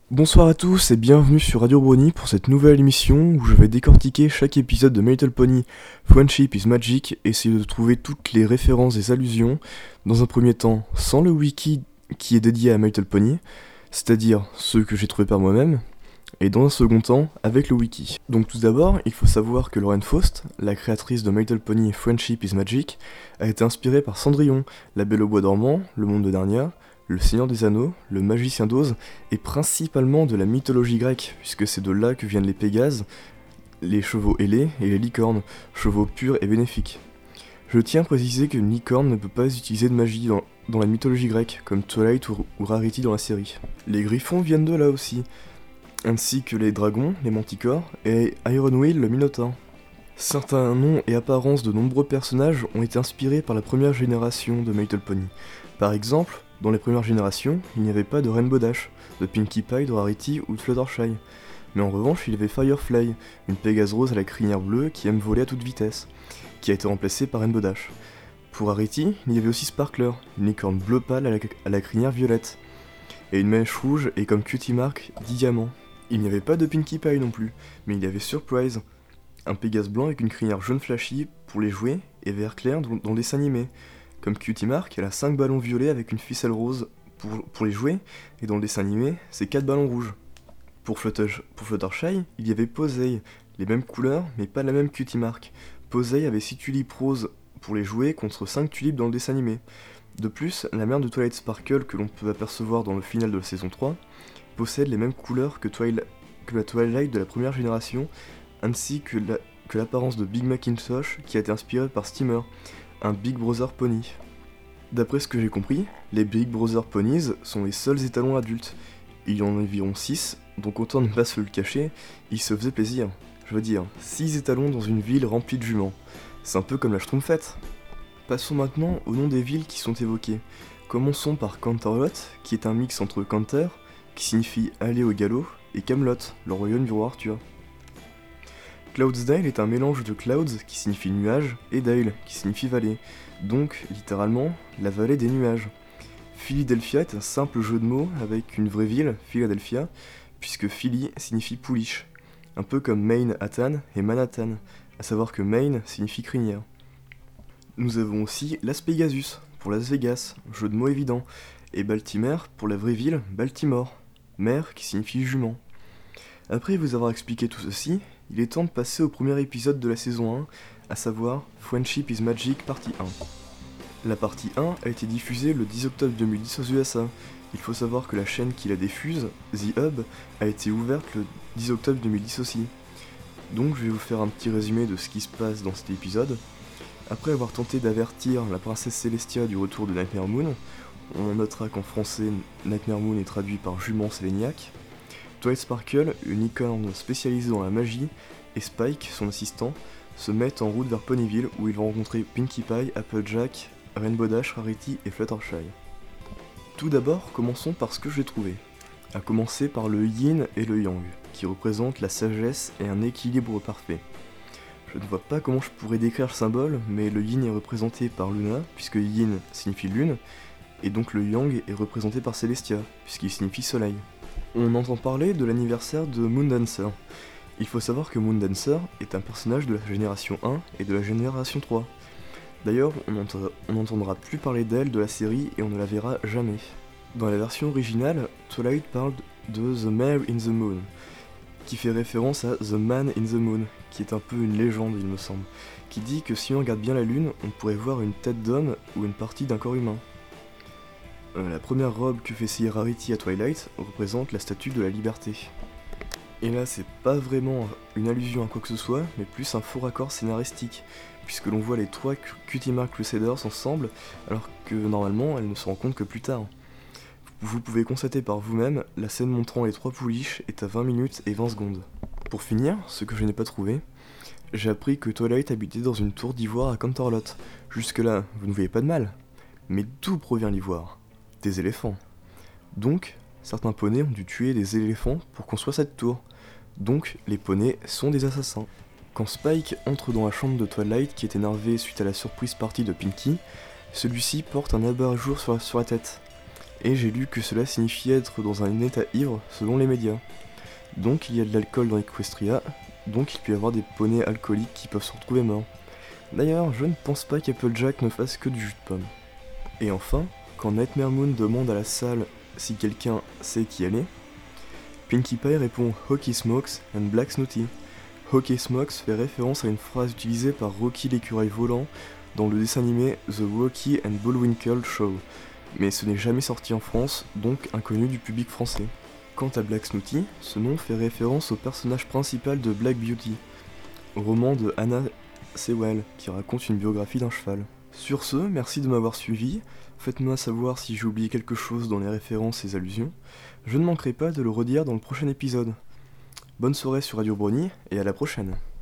Bonsoir à tous et bienvenue sur Radio Brony pour cette nouvelle émission où je vais décortiquer chaque épisode de My Little Pony Friendship is Magic et essayer de trouver toutes les références et allusions, dans un premier temps sans le wiki qui est dédié à My Little Pony, c'est-à-dire ceux que j'ai trouvés par moi-même, et dans un second temps avec le wiki. Donc tout d'abord, il faut savoir que Lauren Faust, la créatrice de My Little Pony Friendship is Magic, a été inspirée par Cendrillon, La Belle au Bois dormant, Le Monde de Narnia, Le Seigneur des Anneaux, Le Magicien d'Oz, et principalement de la mythologie grecque, puisque c'est de là que viennent les Pégases, les chevaux ailés et les licornes, chevaux purs et bénéfiques. Je tiens à préciser qu'une licorne ne peut pas utiliser de magie dans la mythologie grecque, comme Twilight ou Rarity dans la série. Les griffons viennent de là aussi, ainsi que les dragons, les manticores, et Ironwheel, le minotaure. Certains noms et apparences de nombreux personnages ont été inspirés par la première génération de My Little Pony. Par exemple, dans les premières générations, il n'y avait pas de Rainbow Dash, de Pinkie Pie, de Rarity ou de Fluttershy. Mais en revanche, il y avait Firefly, une Pégase rose à la crinière bleue qui aime voler à toute vitesse, qui a été remplacée par Rainbow Dash. Pour Rarity, il y avait aussi Sparkler, une licorne bleu pâle à la crinière violette, et une mèche rouge et comme cutie mark, 10 diamants. Il n'y avait pas de Pinkie Pie non plus, mais il y avait Surprise, un Pégase blanc avec une crinière jaune flashy pour les jouets et vert clair dans le dessin animé. Comme Cutie Mark, elle a 5 ballons violets avec une ficelle rose pour les jouets, et dans le dessin animé, c'est 4 ballons rouges. Pour Fluttershy, il y avait Posey, les mêmes couleurs, mais pas la même Cutie Mark. Posey avait 6 tulipes roses pour les jouets contre 5 tulipes dans le dessin animé. De plus, la mère de Twilight Sparkle que l'on peut apercevoir dans le final de la saison 3 possède les mêmes couleurs que la Twilight de la première génération, ainsi que l'apparence de Big Macintosh qui a été inspirée par Steamer, un Big Brother Pony. D'après ce que j'ai compris, les Big Brother Ponies sont les seuls étalons adultes. Il y en a environ 6, donc autant ne pas se le cacher, ils se faisaient plaisir. Je veux dire, 6 étalons dans une ville remplie de juments. C'est un peu comme la Schtroumpfette. Passons maintenant aux noms des villes qui sont évoquées. Commençons par Canterlot, qui est un mix entre Canter, qui signifie aller au galop, et Camelot, le royaume du roi Arthur. Cloudsdale est un mélange de clouds qui signifie nuage et dale qui signifie vallée, donc littéralement la vallée des nuages. Philadelphia est un simple jeu de mots avec une vraie ville, Philadelphia, puisque Philly signifie pouliche, un peu comme Manhattan et Manhattan, à savoir que Maine signifie crinière. Nous avons aussi Las Pegasus pour Las Vegas, jeu de mots évident, et Baltimore pour la vraie ville, Baltimore, mer qui signifie jument. Après vous avoir expliqué tout ceci, il est temps de passer au premier épisode de la saison 1, à savoir Friendship is Magic partie 1. La partie 1 a été diffusée le 10 octobre 2010 aux USA. Il faut savoir que la chaîne qui la diffuse, The Hub, a été ouverte le 10 octobre 2010 aussi. Donc je vais vous faire un petit résumé de ce qui se passe dans cet épisode. Après avoir tenté d'avertir la princesse Celestia du retour de Nightmare Moon, on notera qu'en français, Nightmare Moon est traduit par jument séléniaque. Twilight Sparkle, une licorne spécialisée dans la magie, et Spike, son assistant, se mettent en route vers Ponyville où ils vont rencontrer Pinkie Pie, Applejack, Rainbow Dash, Rarity et Fluttershy. Tout d'abord, commençons par ce que j'ai trouvé. À commencer par le yin et le yang, qui représentent la sagesse et un équilibre parfait. Je ne vois pas comment je pourrais décrire le symbole, mais le yin est représenté par Luna, puisque yin signifie lune, et donc le yang est représenté par Celestia, puisqu'il signifie soleil. On entend parler de l'anniversaire de Moondancer. Il faut savoir que Moondancer est un personnage de la génération 1 et de la génération 3. D'ailleurs, on n'entendra plus parler d'elle de la série et on ne la verra jamais. Dans la version originale, Twilight parle de The Mare in the Moon, qui fait référence à The Man in the Moon, qui est un peu une légende il me semble, qui dit que si on regarde bien la lune, on pourrait voir une tête d'homme ou une partie d'un corps humain. La première robe que fait essayer Rarity à Twilight représente la statue de la liberté. Et là, c'est pas vraiment une allusion à quoi que ce soit, mais plus un faux raccord scénaristique, puisque l'on voit les 3 Cutie Mark Crusaders ensemble, alors que normalement, elles ne se rencontrent que plus tard. Vous pouvez constater par vous-même, la scène montrant les 3 pouliches est à 20 minutes et 20 secondes. Pour finir, ce que je n'ai pas trouvé, j'ai appris que Twilight habitait dans une tour d'ivoire à Canterlot. Jusque-là, vous ne voyez pas de mal. Mais d'où provient l'ivoire ? Des éléphants. Donc, certains poneys ont dû tuer des éléphants pour construire cette tour. Donc, les poneys sont des assassins. Quand Spike entre dans la chambre de Twilight qui est énervé suite à la surprise partie de Pinkie, celui-ci porte un abat-jour sur la tête. et j'ai lu que cela signifiait être dans un état ivre selon les médias. Donc il y a de l'alcool dans Equestria, donc il peut y avoir des poneys alcooliques qui peuvent se retrouver morts. D'ailleurs, je ne pense pas qu'Applejack ne fasse que du jus de pomme. Et enfin, quand Nightmare Moon demande à la salle si quelqu'un sait qui elle est, Pinkie Pie répond Hockey Smokes and Black Snooty. Hockey Smokes fait référence à une phrase utilisée par Rocky l'écureuil volant dans le dessin animé The Rocky and Bullwinkle Show, mais ce n'est jamais sorti en France, donc inconnu du public français. Quant à Black Snooty, ce nom fait référence au personnage principal de Black Beauty, roman de Anna Sewell, qui raconte une biographie d'un cheval. Sur ce, merci de m'avoir suivi, faites-moi savoir si j'ai oublié quelque chose dans les références et allusions, je ne manquerai pas de le redire dans le prochain épisode. Bonne soirée sur Radio Brony, et à la prochaine.